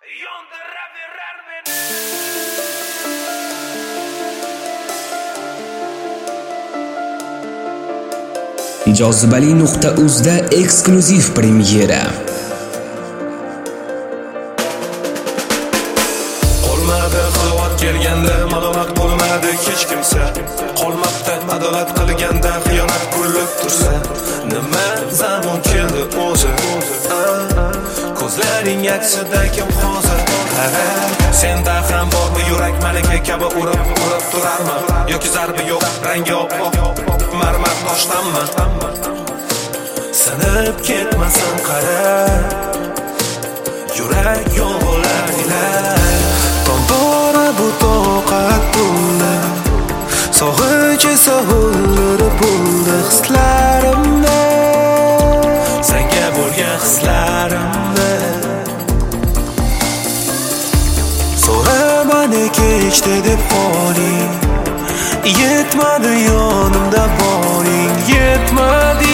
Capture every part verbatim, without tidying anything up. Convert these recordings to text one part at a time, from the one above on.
Yondiraverar meni. Jozibali nuqta uzda eksklyuziv premyera. Qolmadi xalovat kelganda, malomat bo'lmadi hech kimsa. Qolmoqda adolat qilganda, xiyonat kulib tursa. Nima zamon keldi o'zi? Ko'zlaring aksida kim hozir? Qara, senda ham bormi yurak malaka kabi urib urib turarmi? Yoki zarbi yo'q, rangi oppoq, marmar toshdanmi? Sinib ketmasin qara, yurak yog'lar ila to'ndora bu toqat bo'ldi. Sog'inch esa o'ldirib bo'ldi hislarimni, senga bo'lgan hislarimni. So'ramani kechdi deb qoling, yetmadi yonimda boring, yetmadi.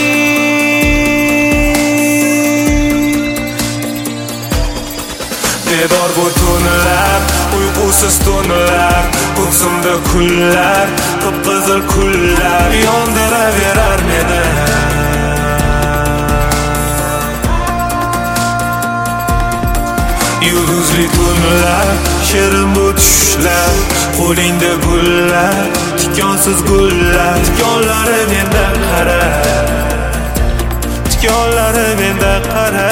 Bedor bu tunlar, uyqusiz tunlar, ko'ksimda kullar, qip-qizil kullar yondiraverar meni. Yulduzli tunlar, shirin bu tushlar, qo'lingda gullar, tikonsiz gullar, tikonlari menda qara, tikonlari menda qara.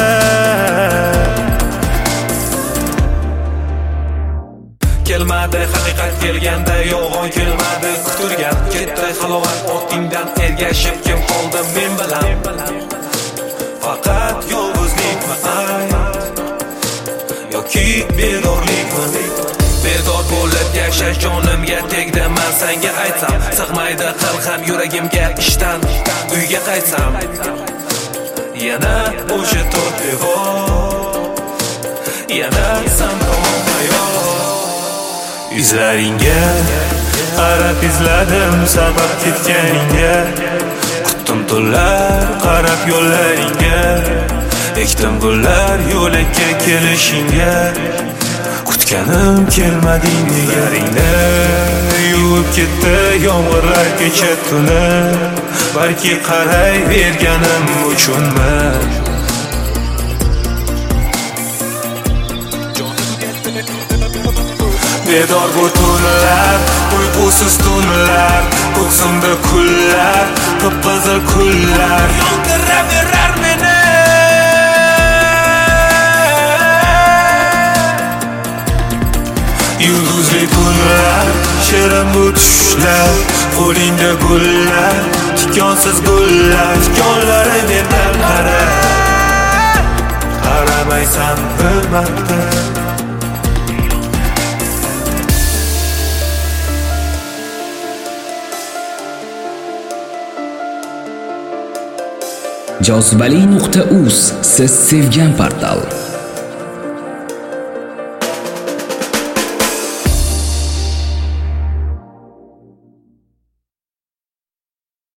Kelmadi haqiqat kelganda, yolg'on kelmadi kutilgan. Ketdi halovat otingdan ergashib, kim qoldi men bilan? Faqat yolg'izlikmi ay, yoki bedorlikmi? Bedor bo'lib yashash jonimga tegdi, men senga aytsam. Sig'maydi qil ham yuragimga ishdan uyga qaytsam. Yana o'sha to'rt devor, yana san tomon hayot. Izlaringga qarab izladim sabab ketganingga, kutdim tunlar qarab yo'llaringga, ekdim gullar yo'lakka kelishingga. Kutganim kelmading negaringda, yuvib ketdi yomg'irlar kecha tuni, balki qarayverganim uchunmi? Bedor bu tunlar, uyqusiz tunlar, ko'ksimda kullar, qip-qizil kullar yondiraverar meni. Yulduzli tunlar, shirin bu tushlar, qo'lingda gullar, tikonsiz gullar, tikonlari mendan qara, qaramaysan bir marta. Jozibali nuqta uz siz sevgan portal.